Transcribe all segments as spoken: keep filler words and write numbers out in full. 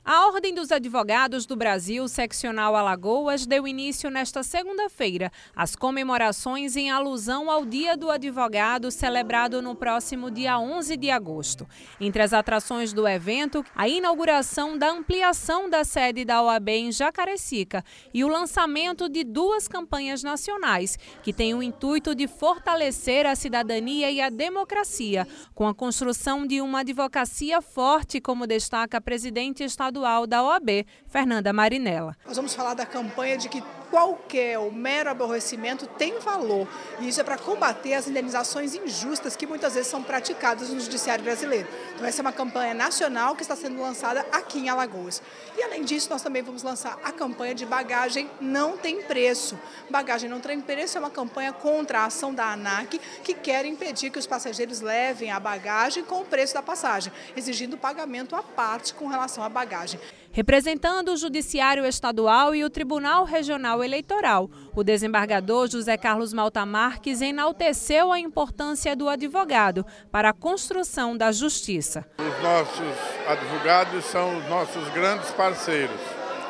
A Ordem dos Advogados do Brasil, seccional Alagoas, deu início nesta segunda-feira às comemorações em alusão ao Dia do Advogado, celebrado no próximo dia onze de agosto. Entre as atrações do evento, a inauguração da ampliação da sede da O A B em Jacarecica e o lançamento de duas campanhas nacionais, que têm o intuito de fortalecer a cidadania e a democracia, com a construção de uma advocacia forte, como destaca a presidente estadual da O A B, Fernanda Marinella. Nós vamos falar da campanha de que qualquer ou mero aborrecimento tem valor, e isso é para combater as indenizações injustas que muitas vezes são praticadas no judiciário brasileiro. Então essa é uma campanha nacional que está sendo lançada aqui em Alagoas. E além disso, nós também vamos lançar a campanha de bagagem não tem preço. Bagagem não tem preço é uma campanha contra a ação da ANAC, que quer impedir que os passageiros levem a bagagem com o preço da passagem, exigindo pagamento à parte com relação à bagagem. Representando o Judiciário Estadual e o Tribunal Regional Eleitoral, o desembargador José Carlos Malta Marques enalteceu a importância do advogado para a construção da justiça. Os nossos advogados são os nossos grandes parceiros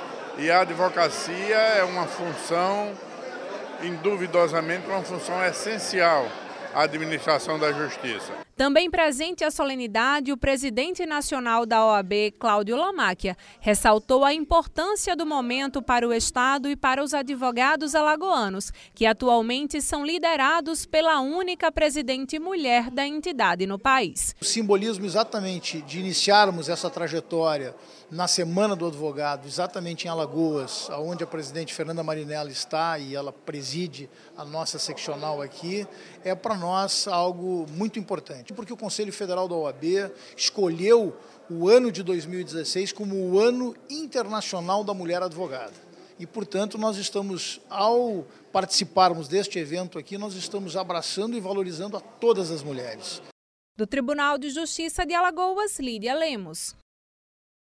e a advocacia é uma função, induvidosamente, uma função essencial à administração da justiça. Também presente à solenidade, o presidente nacional da O A B, Cláudio Lamáquia, ressaltou a importância do momento para o Estado e para os advogados alagoanos, que atualmente são liderados pela única presidente mulher da entidade no país. O simbolismo exatamente de iniciarmos essa trajetória na Semana do Advogado, exatamente em Alagoas, onde a presidente Fernanda Marinella está e ela preside a nossa seccional aqui, é para nós algo muito importante. Porque o Conselho Federal da O A B escolheu o ano de dois mil e dezesseis como o Ano Internacional da Mulher Advogada. E, portanto, nós estamos, ao participarmos deste evento aqui, nós estamos abraçando e valorizando a todas as mulheres. Do Tribunal de Justiça de Alagoas, Lídia Lemos.